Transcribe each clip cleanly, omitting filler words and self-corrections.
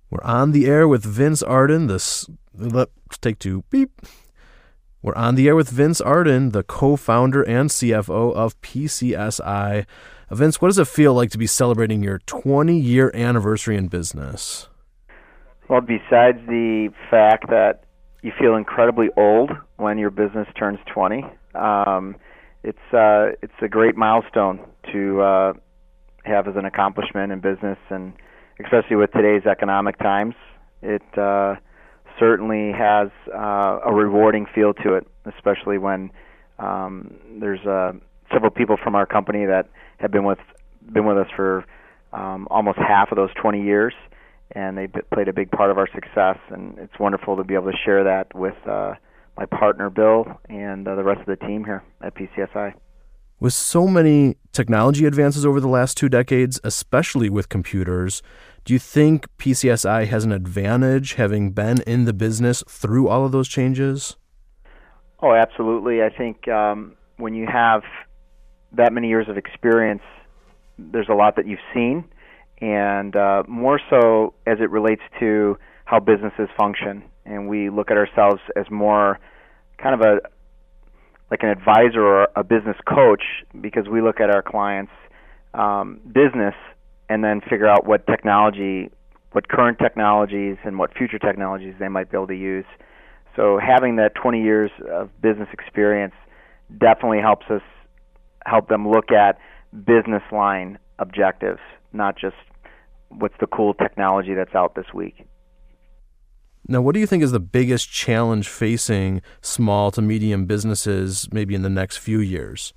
We're on the air with Vince Arden. Let's take two. Beep. We're on the air with Vince Arden, the co-founder and CFO of PCSI. Vince, what does it feel like to be celebrating your 20-year anniversary in business? Well, besides the fact that you feel incredibly old when your business turns 20, it's a great milestone to have as an accomplishment in business, and especially with today's economic times, it certainly has a rewarding feel to it, especially when there's several people from our company that have been with us for almost half of those 20 years, and they played a big part of our success. And it's wonderful to be able to share that with my partner Bill and the rest of the team here at PCSI. With so many technology advances over the last 2 decades, especially with computers, do you think PCSI has an advantage having been in the business through all of those changes? Oh, absolutely. I think when you have that many years of experience, there's a lot that you've seen, and more so as it relates to how businesses function. And we look at ourselves as more kind of like an advisor or a business coach, because we look at our clients' business and then figure out what current technologies and what future technologies they might be able to use. So having that 20 years of business experience definitely helps them look at business line objectives, not just what's the cool technology that's out this week. Now, what do you think is the biggest challenge facing small to medium businesses maybe in the next few years?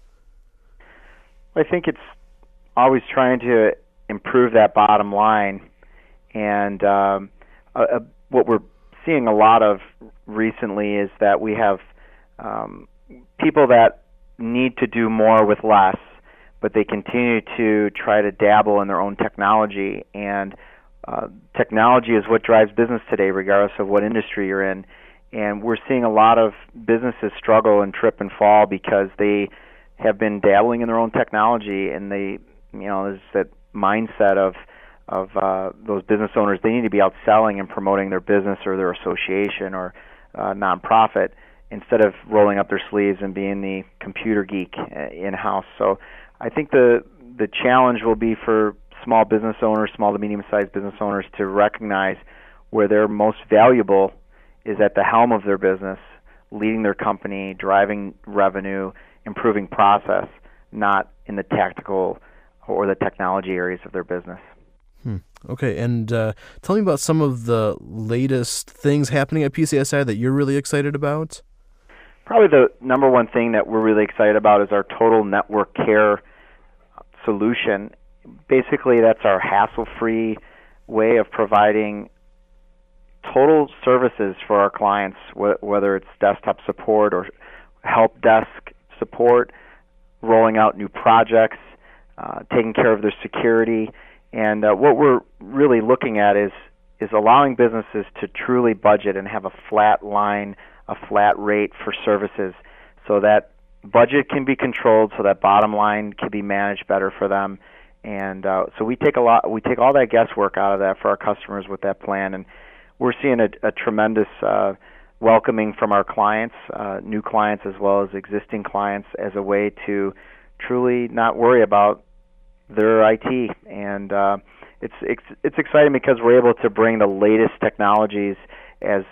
I think it's always trying to improve that bottom line. And what we're seeing a lot of recently is that we have people that need to do more with less, but they continue to try to dabble in their own technology. And technology is what drives business today, regardless of what industry you're in. And we're seeing a lot of businesses struggle and trip and fall because they have been dabbling in their own technology, and there's that mindset of those business owners. They need to be out selling and promoting their business or their association or nonprofit instead of rolling up their sleeves and being the computer geek in-house. So I think the challenge will be for small business owners, small to medium-sized business owners, to recognize where they're most valuable is at the helm of their business, leading their company, driving revenue, improving process, not in the tactical or the technology areas of their business. Okay, and tell me about some of the latest things happening at PCSI that you're really excited about. Probably the number one thing that we're really excited about is our Total Network Care solution. Basically, that's our hassle-free way of providing total services for our clients, whether it's desktop support or help desk support, rolling out new projects, taking care of their security. And what we're really looking at is allowing businesses to truly budget and have a flat line, a flat rate for services, so that budget can be controlled, so that bottom line can be managed better for them. And so we take all that guesswork out of that for our customers with that plan, and we're seeing a tremendous welcoming from our clients, new clients as well as existing clients, as a way to truly not worry about their IT. And it's exciting because we're able to bring the latest technologies as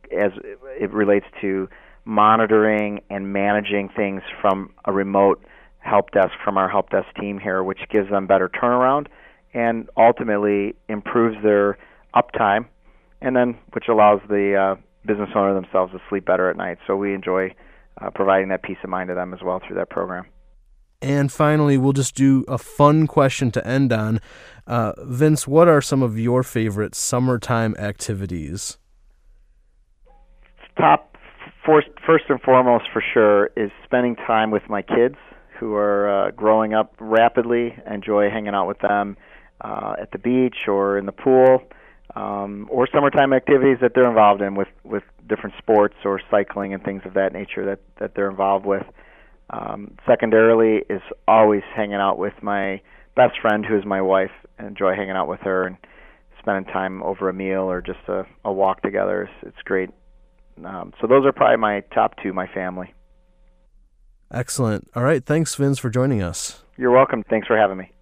it relates to monitoring and managing things from a remote help desk from our help desk team here, which gives them better turnaround and ultimately improves their uptime, and then which allows the business owner themselves to sleep better at night. So we enjoy providing that peace of mind to them as well through that program. And finally, we'll just do a fun question to end on. Vince, what are some of your favorite summertime activities? First and foremost, for sure, is spending time with my kids, who are growing up rapidly. I enjoy hanging out with them at the beach or in the pool, or summertime activities that they're involved in with different sports or cycling and things of that nature that they're involved with. Secondarily is always hanging out with my best friend, who is my wife. I enjoy hanging out with her and spending time over a meal or just a walk together. It's great. So those are probably my top two, my family. Excellent. All right. Thanks, Vince, for joining us. You're welcome. Thanks for having me.